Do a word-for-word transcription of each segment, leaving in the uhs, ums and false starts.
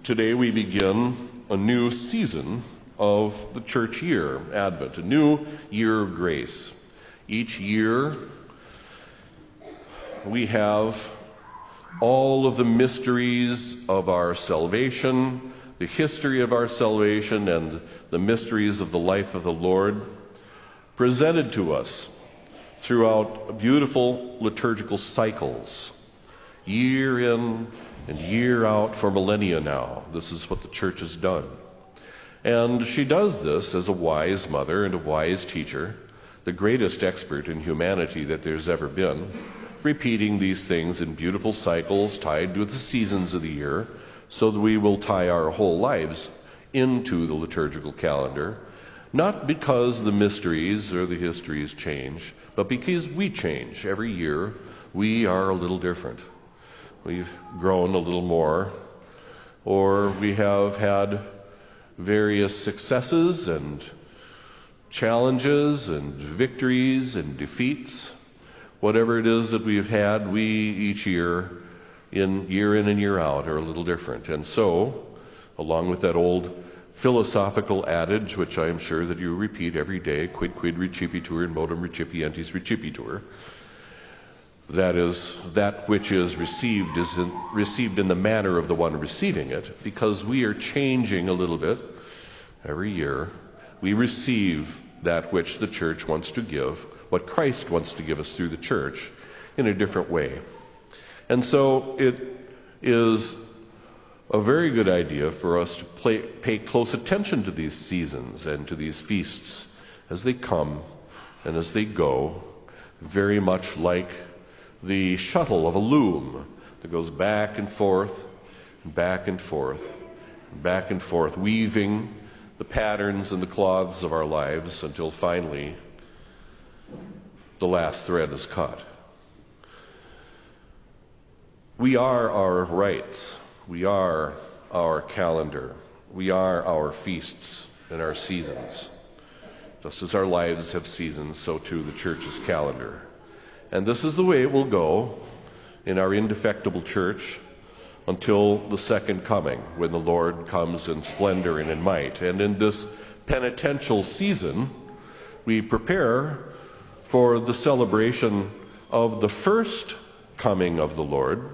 Today we begin a new season of the church year, Advent, a new year of grace. Each year we have all of the mysteries of our salvation, the history of our salvation, and the mysteries of the life of the Lord presented to us throughout beautiful liturgical cycles, year in and year out for millennia now. This is what the church has done. And she does this as a wise mother and a wise teacher, the greatest expert in humanity that there's ever been, repeating these things in beautiful cycles tied to the seasons of the year, so that we will tie our whole lives into the liturgical calendar, not because the mysteries or the histories change, but because we change. Every year we are a little different. We've grown a little more, or we have had various successes and challenges and victories and defeats. Whatever it is that we've had, we each year, in year in and year out, are a little different. And so, along with that old philosophical adage, which I am sure that you repeat every day, quid quid recipitur in modum recipientis recipitur, that is, that which is received is in, received in the manner of the one receiving it, because we are changing a little bit every year. We receive that which the church wants to give, what Christ wants to give us through the church, in a different way. And so it is a very good idea for us to play, pay close attention to these seasons and to these feasts as they come and as they go, very much like the shuttle of a loom that goes back and forth, and back and forth, and back and forth, weaving the patterns and the cloths of our lives until finally the last thread is cut. We are our rites. We are our calendar. We are our feasts and our seasons. Just as our lives have seasons, so too the church's calendar. And this is the way it will go in our indefectible church until the second coming, when the Lord comes in splendor and in might. And in this penitential season, we prepare for the celebration of the first coming of the Lord.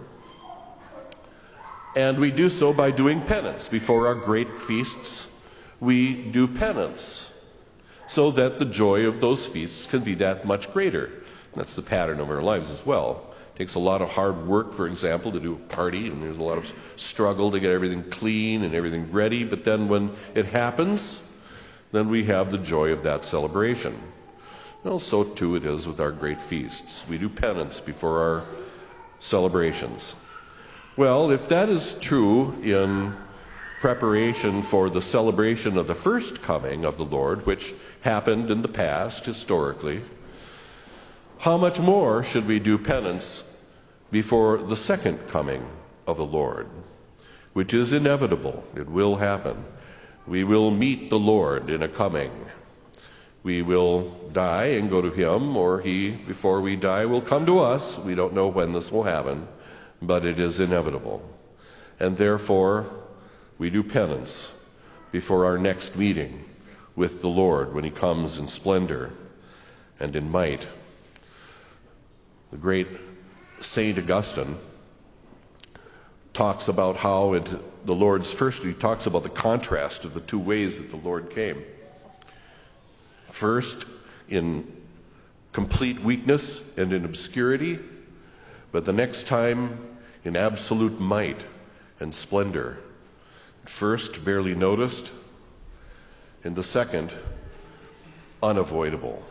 And we do so by doing penance. Before our great feasts, we do penance, so that the joy of those feasts can be that much greater. That's the pattern of our lives as well. It takes a lot of hard work, for example, to do a party, and there's a lot of struggle to get everything clean and everything ready. But then when it happens, then we have the joy of that celebration. Well, so too it is with our great feasts. We do penance before our celebrations. Well, if that is true in preparation for the celebration of the first coming of the Lord, which happened in the past, historically, how much more should we do penance before the second coming of the Lord, which is inevitable? It will happen. We will meet the Lord in a coming. We will die and go to Him, or He, before we die, will come to us. We don't know when this will happen, but it is inevitable. And therefore, we do penance before our next meeting with the Lord when He comes in splendor and in might. The great Saint Augustine talks about how it, the Lord's first, he talks about the contrast of the two ways that the Lord came. First, in complete weakness and in obscurity, but the next time in absolute might and splendor. First, barely noticed, and the second, unavoidable.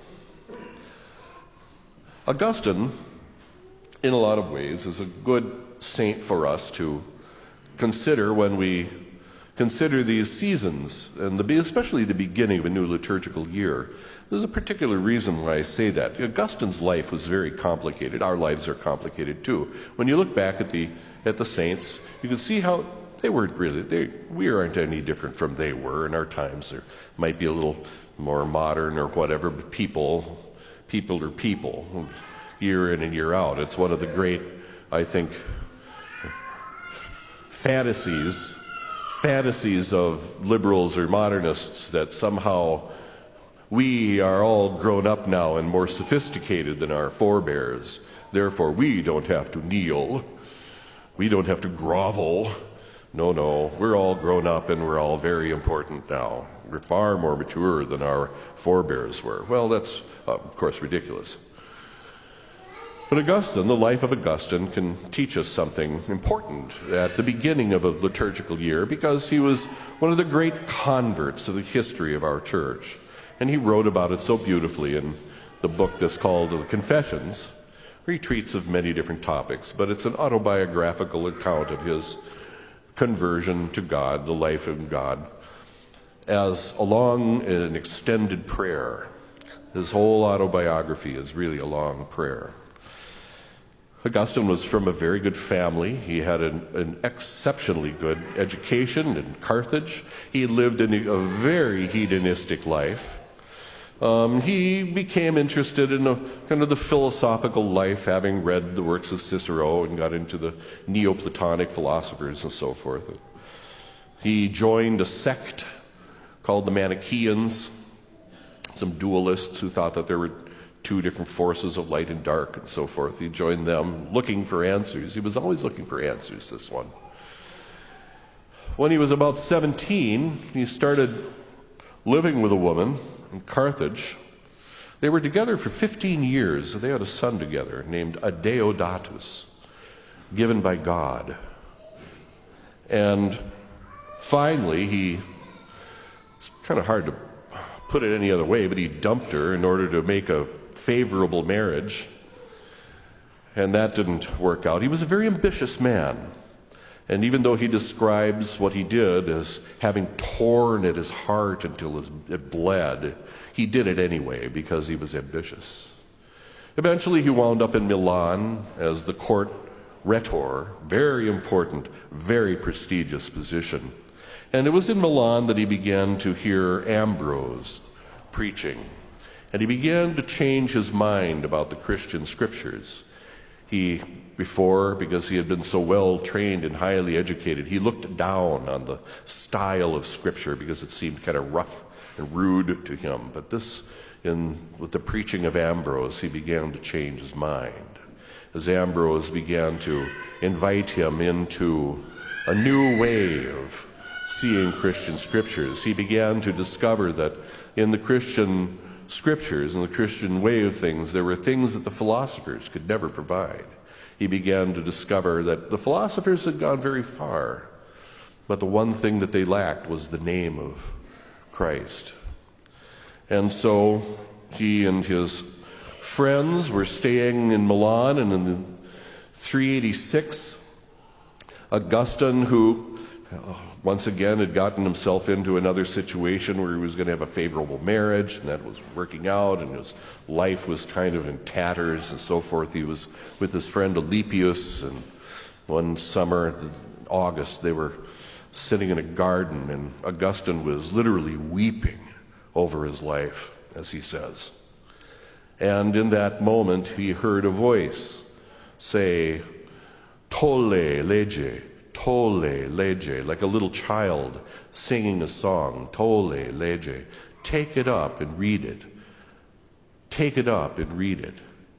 Augustine, in a lot of ways, is a good saint for us to consider when we consider these seasons, and the, especially the beginning of a new liturgical year. There's a particular reason why I say that. Augustine's life was very complicated. Our lives are complicated too. When you look back at the at the saints, you can see how they weren't really, they, we aren't any different from they were in our times. There might be a little more modern or whatever, but people, people are people. Year in and year out. It's one of the great, I think, fantasies fantasies of liberals or modernists that somehow we are all grown up now and more sophisticated than our forebears. Therefore, we don't have to kneel. We don't have to grovel. No, no, we're all grown up and we're all very important now. We're far more mature than our forebears were. Well, that's, uh, of course, ridiculous. But Augustine, the life of Augustine, can teach us something important at the beginning of a liturgical year, because he was one of the great converts of the history of our church. And he wrote about it so beautifully in the book that's called The Confessions, where he treats of many different topics, but it's an autobiographical account of his conversion to God, the life of God, as a long and extended prayer. His whole autobiography is really a long prayer. Augustine was from a very good family. He had an, an exceptionally good education in Carthage. He lived in a, a very hedonistic life. Um, he became interested in a, kind of the philosophical life, having read the works of Cicero and got into the Neoplatonic philosophers and so forth. He joined a sect called the Manichaeans, some dualists who thought that there were two different forces of light and dark and so forth. He joined them looking for answers. He was always looking for answers, this one. When he was about seventeen, he started living with a woman in Carthage. They were together for fifteen years. They had a son together named Adeodatus, given by God. And finally, he, it's kind of hard to put it any other way, but he dumped her in order to make a favorable marriage. And that didn't work out. He was a very ambitious man. And even though he describes what he did as having torn at his heart until it bled, he did it anyway because he was ambitious. Eventually he wound up in Milan as the court rhetor, very important, very prestigious position. And it was in Milan that he began to hear Ambrose preaching. And he began to change his mind about the Christian scriptures. He, before, because he had been so well trained and highly educated, he looked down on the style of Scripture because it seemed kind of rough and rude to him. But this, in with the preaching of Ambrose, he began to change his mind. As Ambrose began to invite him into a new way of seeing Christian Scriptures, he began to discover that in the Christian Scriptures and the Christian way of things, there were things that the philosophers could never provide. He began to discover that the philosophers had gone very far, but the one thing that they lacked was the name of Christ. And so he and his friends were staying in Milan, and in three eighty-six, Augustine, who uh, once again had gotten himself into another situation where he was going to have a favorable marriage, and that was working out, and his life was kind of in tatters and so forth. He was with his friend Alypius, and one summer, August, they were sitting in a garden, and Augustine was literally weeping over his life, as he says. And in that moment, he heard a voice say, "Tolle lege, tolle lege," like a little child singing a song. Tolle lege. Take it up and read it. Take it up and read it.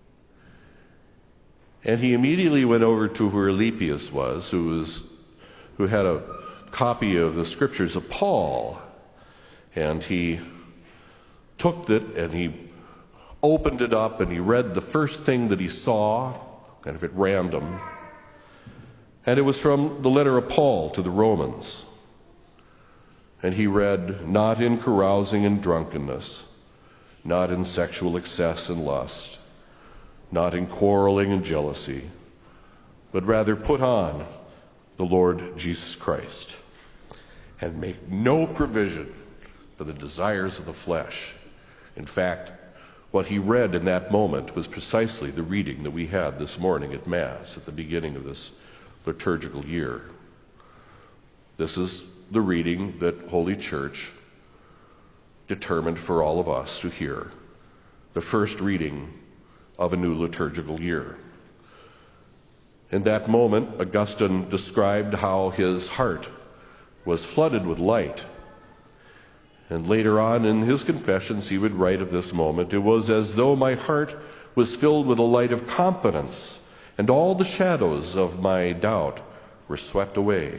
And he immediately went over to where Alypius was, who was, who had a copy of the Scriptures of Paul, and he took it and he opened it up and he read the first thing that he saw, kind of at random. And it was from the letter of Paul to the Romans. And he read, "Not in carousing and drunkenness, not in sexual excess and lust, not in quarreling and jealousy, but rather put on the Lord Jesus Christ, and make no provision for the desires of the flesh." In fact, what he read in that moment was precisely the reading that we had this morning at Mass at the beginning of this liturgical year. This is the reading that Holy Church determined for all of us to hear, the first reading of a new liturgical year. In that moment, Augustine described how his heart was flooded with light. And later on in his confessions, he would write of this moment, "It was as though my heart was filled with a light of confidence, and all the shadows of my doubt were swept away."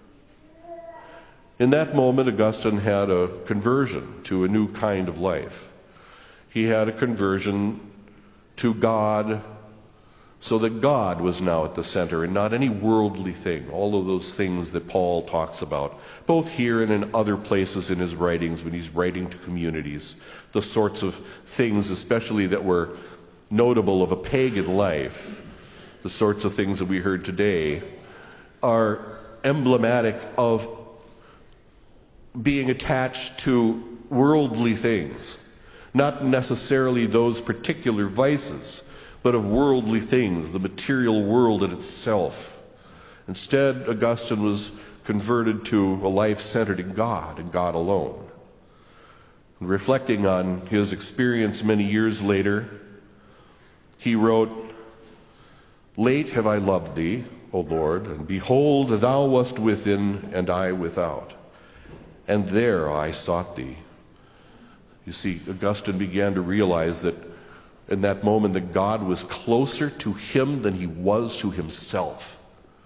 In that moment, Augustine had a conversion to a new kind of life. He had a conversion to God, so that God was now at the center and not any worldly thing, all of those things that Paul talks about, both here and in other places in his writings when he's writing to communities. The sorts of things, especially that were notable of a pagan life, the sorts of things that we heard today, are emblematic of being attached to worldly things. Not necessarily those particular vices, but of worldly things, the material world in itself. Instead, Augustine was converted to a life centered in God and God alone. And reflecting on his experience many years later, he wrote, "Late have I loved thee, O Lord, and behold, thou wast within and I without. And there I sought thee." You see, Augustine began to realize that in that moment that God was closer to him than he was to himself.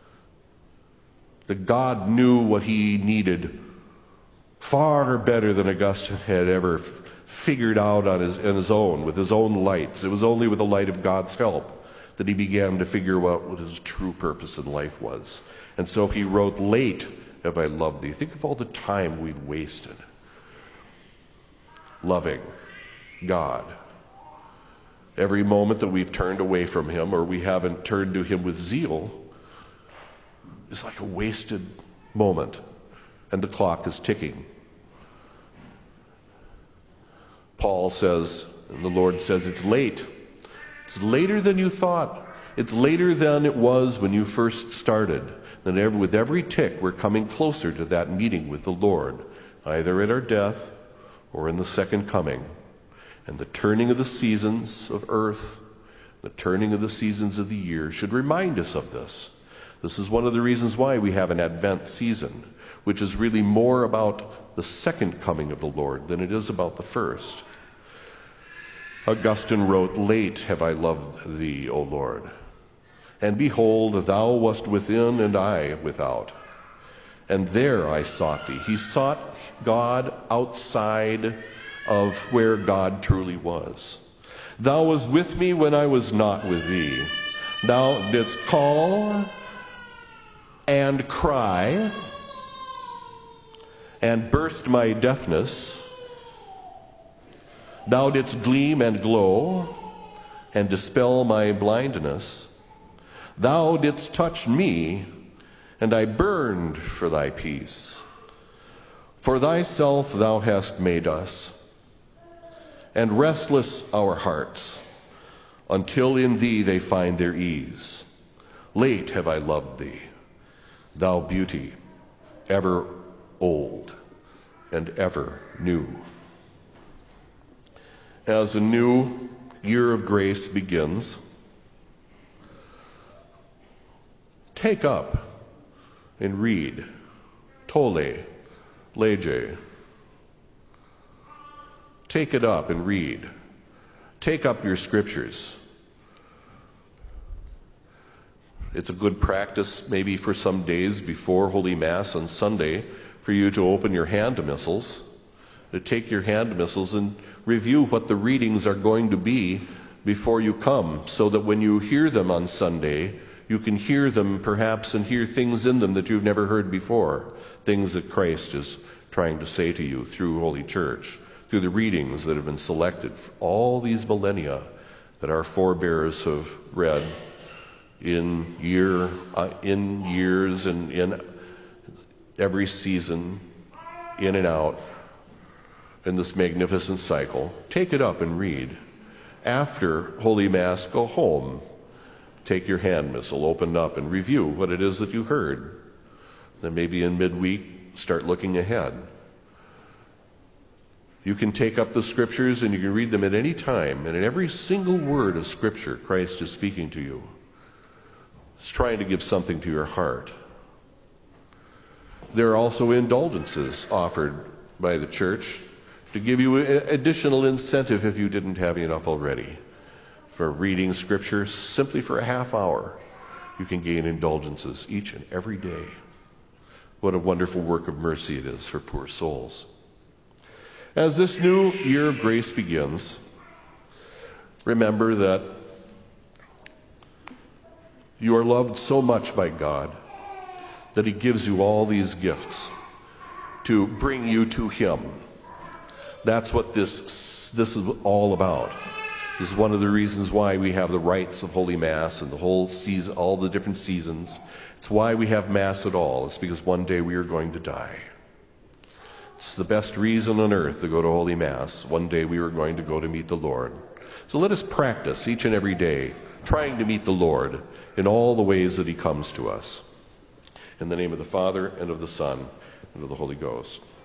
That God knew what he needed far better than Augustine had ever f- figured out on his, on his own, with his own lights. It was only with the light of God's help that he began to figure out what his true purpose in life was. And so he wrote, "Late have I loved thee." Think of all the time we've wasted loving God. Every moment that we've turned away from him or we haven't turned to him with zeal is like a wasted moment, and the clock is ticking. Paul says, and the Lord says, it's late. It's later than you thought. It's later than it was when you first started. And every, with every tick, we're coming closer to that meeting with the Lord, either at our death or in the second coming. And the turning of the seasons of earth, the turning of the seasons of the year should remind us of this. This is one of the reasons why we have an Advent season, which is really more about the second coming of the Lord than it is about the first. Augustine wrote, "Late have I loved thee, O Lord. And behold, thou wast within and I without. And there I sought thee." He sought God outside of where God truly was. "Thou wast with me when I was not with thee. Thou didst call and cry and burst my deafness. Thou didst gleam and glow and dispel my blindness. Thou didst touch me, and I burned for thy peace. For thyself thou hast made us, and restless our hearts, until in thee they find their ease. Late have I loved thee, thou beauty, ever old and ever new." As a new year of grace begins, take up and read Tolle, Lege. Take it up and read. Take up your scriptures. It's a good practice maybe for some days before Holy Mass on Sunday for you to open your hand missals, to take your hand missals and review what the readings are going to be before you come, so that when you hear them on Sunday, you can hear them perhaps and hear things in them that you've never heard before, things that Christ is trying to say to you through Holy Church, through the readings that have been selected for all these millennia that our forebears have read in year, uh, in years and in every season, in and out, in this magnificent cycle. Take it up and read. After Holy Mass, go home. Take your hand missal, open up, and review what it is that you heard. Then maybe in midweek, start looking ahead. You can take up the scriptures and you can read them at any time. And in every single word of scripture, Christ is speaking to you. He's trying to give something to your heart. There are also indulgences offered by the church to give you additional incentive if you didn't have enough already. For reading Scripture simply for a half hour, you can gain indulgences each and every day. What a wonderful work of mercy it is for poor souls. As this new year of grace begins, remember that you are loved so much by God that He gives you all these gifts to bring you to Him. That's what this, this is all about. This is one of the reasons why we have the rites of Holy Mass and the whole season, all the different seasons. It's why we have Mass at all. It's because one day we are going to die. It's the best reason on earth to go to Holy Mass. One day we are going to go to meet the Lord. So let us practice each and every day trying to meet the Lord in all the ways that He comes to us. In the name of the Father, and of the Son, and of the Holy Ghost.